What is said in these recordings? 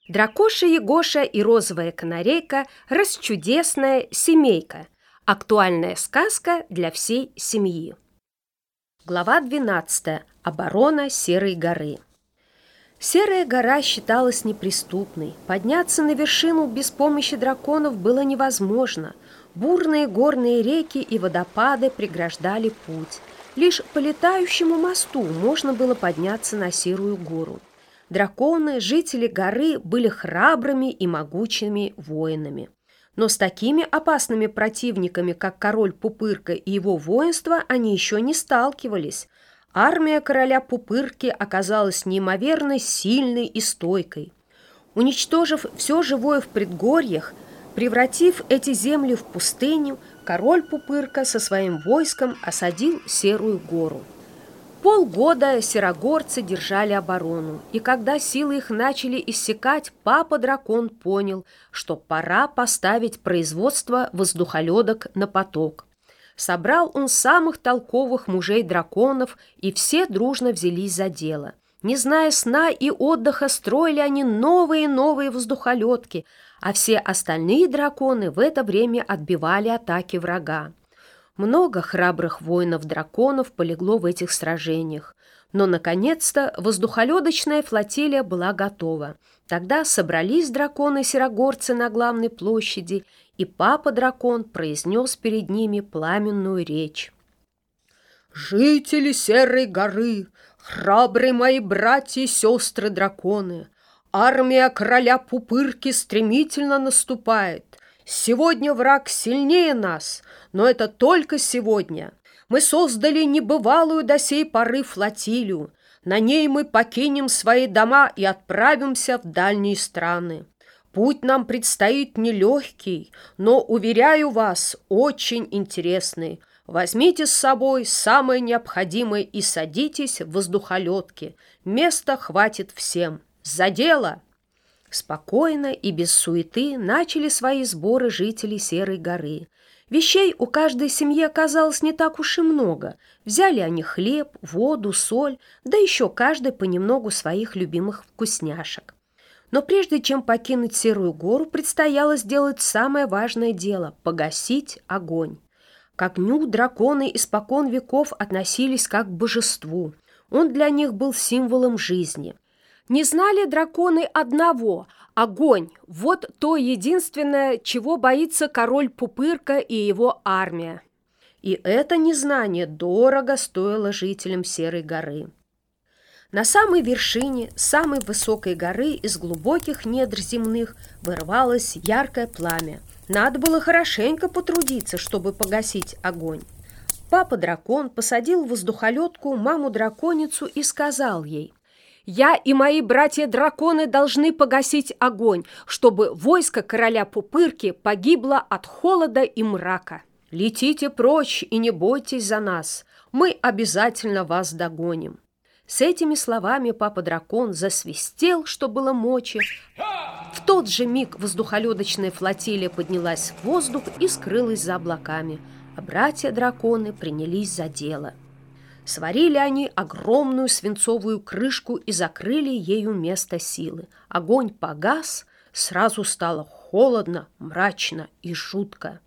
Дракоша Егоша и розовая канарейка – расчудесная семейка. Актуальная сказка для всей семьи. Глава 12. Оборона Серой горы. Серая гора считалась неприступной. Подняться на вершину без помощи драконов было невозможно. Бурные горные реки и водопады преграждали путь. Лишь по летающему мосту можно было подняться на Серую гору. Драконы, жители горы, были храбрыми и могучими воинами. Но с такими опасными противниками, как король Пупырка и его воинство, они еще не сталкивались. Армия короля Пупырки оказалась неимоверно сильной и стойкой. Уничтожив все живое в предгорьях, превратив эти земли в пустыню, король Пупырка со своим войском осадил Серую гору. Полгода серогорцы держали оборону, и когда силы их начали иссякать, папа-дракон понял, что пора поставить производство воздухоледок на поток. Собрал он самых толковых мужей драконов, и все дружно взялись за дело. Не зная сна и отдыха, строили они новые и новые воздухоледки, а все остальные драконы в это время отбивали атаки врага. Много храбрых воинов-драконов полегло в этих сражениях, но, наконец-то, воздухоледочная флотилия была готова. Тогда собрались драконы-серогорцы на главной площади, и папа-дракон произнес перед ними пламенную речь. «Жители Серой горы, храбрые мои братья и сестры-драконы, армия короля Пупырки стремительно наступает. Сегодня враг сильнее нас, но это только сегодня. Мы создали небывалую до сей поры флотилию. На ней мы покинем свои дома и отправимся в дальние страны. Путь нам предстоит нелегкий, но, уверяю вас, очень интересный. Возьмите с собой самое необходимое и садитесь в воздухоледки. Места хватит всем. За дело!» Спокойно и без суеты начали свои сборы жители Серой горы. Вещей у каждой семьи оказалось не так уж и много. Взяли они хлеб, воду, соль, да еще каждый понемногу своих любимых вкусняшек. Но прежде чем покинуть Серую гору, предстояло сделать самое важное дело – погасить огонь. К огню драконы испокон веков относились как к божеству. Он для них был символом жизни. Не знали драконы одного – огонь. Вот то единственное, чего боится король Пупырка и его армия. И это незнание дорого стоило жителям Серой горы. На самой вершине самой высокой горы из глубоких недр земных вырвалось яркое пламя. Надо было хорошенько потрудиться, чтобы погасить огонь. Папа-дракон посадил в воздухоледку маму-драконицу и сказал ей: «Я и мои братья-драконы должны погасить огонь, чтобы войско короля Пупырки погибло от холода и мрака. Летите прочь и не бойтесь за нас, мы обязательно вас догоним». С этими словами папа-дракон засвистел, что было мочи. В тот же миг воздухоледочная флотилия поднялась в воздух и скрылась за облаками, а братья-драконы принялись за дело. Сварили они огромную свинцовую крышку и закрыли ею место силы. Огонь погас, сразу стало холодно, мрачно и жутко.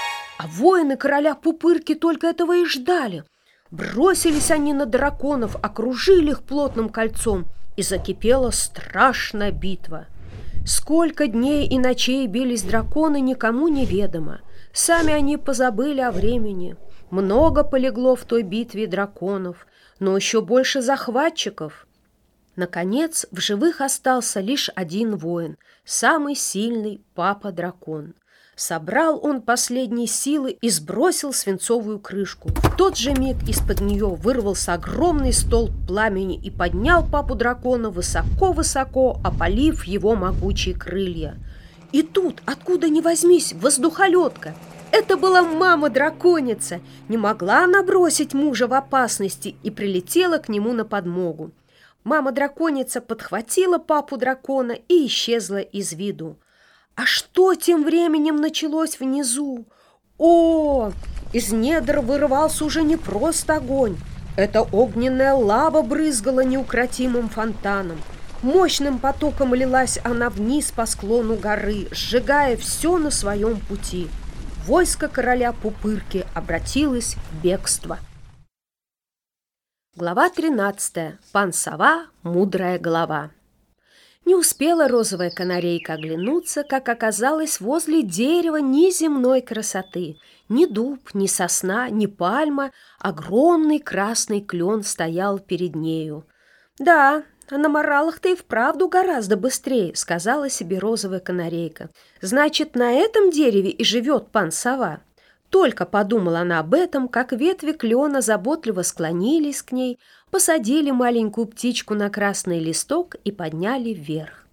А воины короля Пупырки только этого и ждали. Бросились они на драконов, окружили их плотным кольцом, и закипела страшная битва. Сколько дней и ночей бились драконы, никому не ведомо. Сами они позабыли о времени. Много полегло в той битве драконов, но еще больше захватчиков. Наконец, в живых остался лишь один воин, самый сильный папа-дракон. Собрал он последние силы и сбросил свинцовую крышку. В тот же миг из-под нее вырвался огромный столб пламени и поднял папу-дракона высоко-высоко, опалив его могучие крылья. И тут, откуда ни возьмись, воздухоледка. Это была мама-драконица. Не могла она бросить мужа в опасности и прилетела к нему на подмогу. Мама-драконица подхватила папу-дракона и исчезла из виду. А что тем временем началось внизу? О, из недр вырывался уже не просто огонь. Эта огненная лава брызгала неукротимым фонтаном. Мощным потоком лилась она вниз по склону горы, сжигая все на своем пути. Войско короля Пупырки обратилось в бегство. Глава 13. Пан Сова, мудрая голова. Не успела розовая канарейка оглянуться, как оказалась возле дерева неземной красоты. Ни дуб, ни сосна, ни пальма, огромный красный клен стоял перед нею. «Да, а на моралах-то и вправду гораздо быстрее», — сказала себе розовая канарейка. «Значит, на этом дереве и живет пан Сова». Только подумала она об этом, как ветви клена заботливо склонились к ней, посадили маленькую птичку на красный листок и подняли вверх.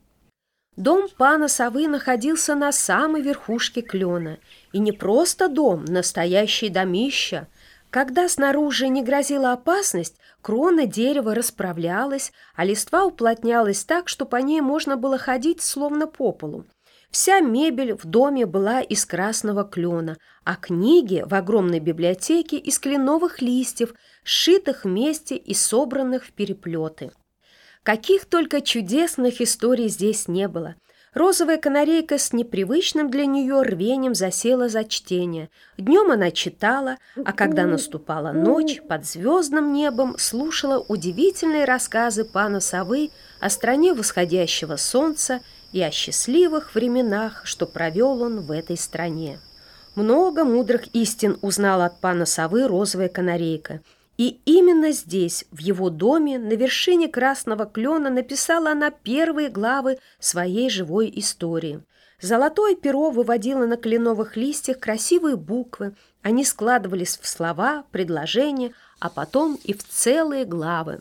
Дом пана Совы находился на самой верхушке клена. И не просто дом, настоящий домище. Когда снаружи не грозила опасность, крона дерева расправлялась, а листва уплотнялась так, что по ней можно было ходить словно по полу. Вся мебель в доме была из красного клена, а книги в огромной библиотеке из кленовых листьев, сшитых вместе и собранных в переплеты. Каких только чудесных историй здесь не было. Розовая канарейка с непривычным для нее рвением засела за чтение. Днем она читала, а когда наступала ночь, под звездным небом слушала удивительные рассказы пана Совы о стране восходящего солнца и о счастливых временах, что провел он в этой стране. Много мудрых истин узнала от пана Совы розовая канарейка. И именно здесь, в его доме, на вершине красного клена, написала она первые главы своей живой истории. Золотое перо выводило на кленовых листьях красивые буквы. Они складывались в слова, предложения, а потом и в целые главы.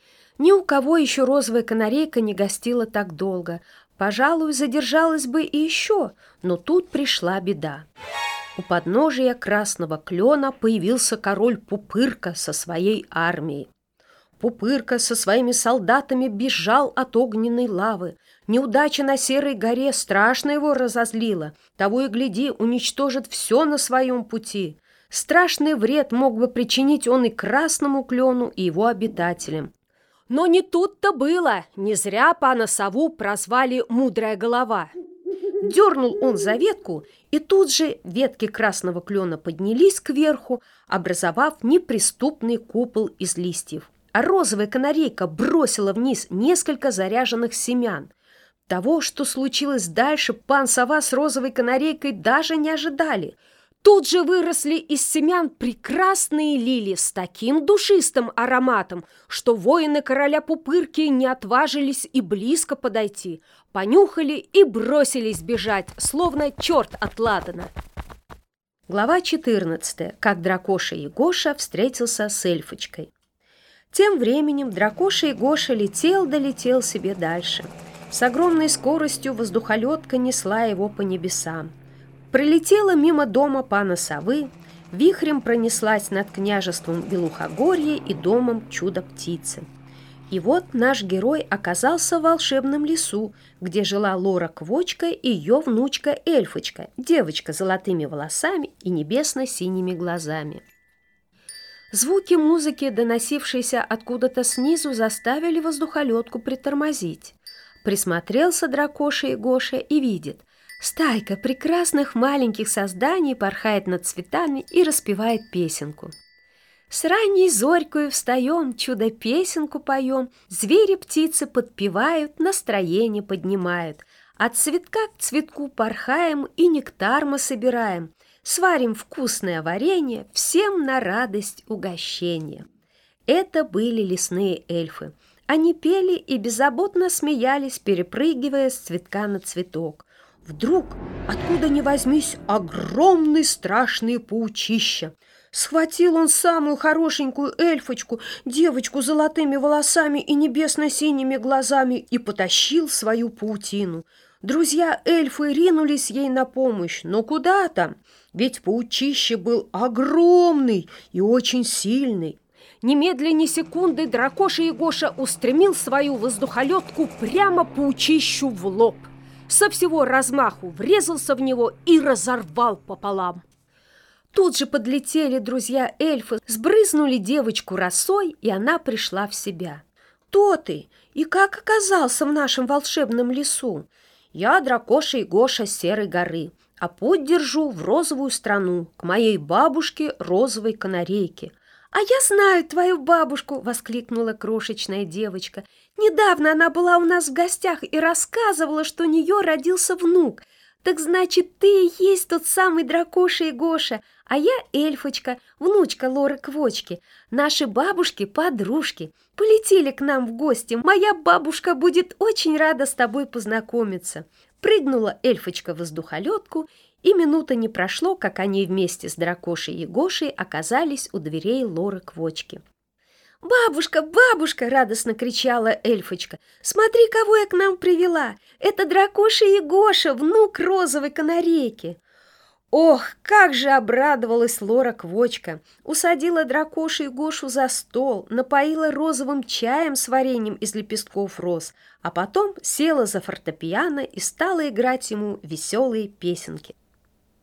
Ни у кого еще розовая канарейка не гостила так долго. Пожалуй, задержалась бы и еще, но тут пришла беда. У подножия красного клена появился король Пупырка со своей армией. Пупырка со своими солдатами бежал от огненной лавы. Неудача на Серой горе страшно его разозлила. Того и гляди, уничтожит все на своем пути. Страшный вред мог бы причинить он и красному клену, и его обитателям. Но не тут-то было. Не зря пана Сову прозвали «мудрая голова». Дернул он за ветку, и тут же ветки красного клена поднялись кверху, образовав неприступный купол из листьев. А розовая канарейка бросила вниз несколько заряженных семян. Того, что случилось дальше, пан Сова с розовой канарейкой даже не ожидали. Тут же выросли из семян прекрасные лилии с таким душистым ароматом, что воины короля Пупырки не отважились и близко подойти, понюхали и бросились бежать, словно черт от ладана. Глава 14. Как дракоша Егоша встретился с эльфочкой. Тем временем дракоша Егоша летел себе дальше. С огромной скоростью воздухолетка несла его по небесам. Пролетела мимо дома пана Совы, вихрем пронеслась над княжеством Белухогорье и домом чудо-птицы. И вот наш герой оказался в волшебном лесу, где жила Лора-квочка и ее внучка-эльфочка, девочка с золотыми волосами и небесно-синими глазами. Звуки музыки, доносившиеся откуда-то снизу, заставили воздухолетку притормозить. Присмотрелся дракоша Егоша и видит: стайка прекрасных маленьких созданий порхает над цветами и распевает песенку. С ранней зорькою встаем, чудо-песенку поем, звери-птицы подпевают, настроение поднимают. От цветка к цветку порхаем и нектар мы собираем. Сварим вкусное варенье, всем на радость угощение. Это были лесные эльфы. Они пели и беззаботно смеялись, перепрыгивая с цветка на цветок. Вдруг, откуда ни возьмись, огромный страшный паучище. Схватил он самую хорошенькую эльфочку, девочку с золотыми волосами и небесно-синими глазами, и потащил в свою паутину. Друзья-эльфы ринулись ей на помощь, но куда там? Ведь паучище был огромный и очень сильный. Немедля ни секунды дракоша Егоша устремил свою воздухолетку прямо паучищу в лоб. Со всего размаху врезался в него и разорвал пополам. Тут же подлетели друзья-эльфы, сбрызнули девочку росой, и она пришла в себя. «Кто ты? и как оказался в нашем волшебном лесу? Я дракоша Егоша с Серой горы, а путь держу в розовую страну, к моей бабушке розовой канарейке. «А я знаю твою бабушку!» — воскликнула крошечная девочка. «Недавно она была у нас в гостях и рассказывала, что у нее родился внук. Так значит, ты и есть тот самый дракоша Егоша, а я эльфочка, внучка Лоры Квочки. Наши бабушки-подружки полетели к нам в гости. Моя бабушка будет очень рада с тобой познакомиться». Прыгнула эльфочка в воздухолетку, и минуты не прошло, как они вместе с дракошей Егошей оказались у дверей Лоры Квочки. «Бабушка, бабушка!» — радостно кричала эльфочка. «Смотри, кого я к нам привела! Это дракоша Егоша, внук розовой канарейки!» Ох, как же обрадовалась Лора Квочка! Усадила дракошу Егошу за стол, напоила розовым чаем с вареньем из лепестков роз, а потом села за фортепиано и стала играть ему веселые песенки.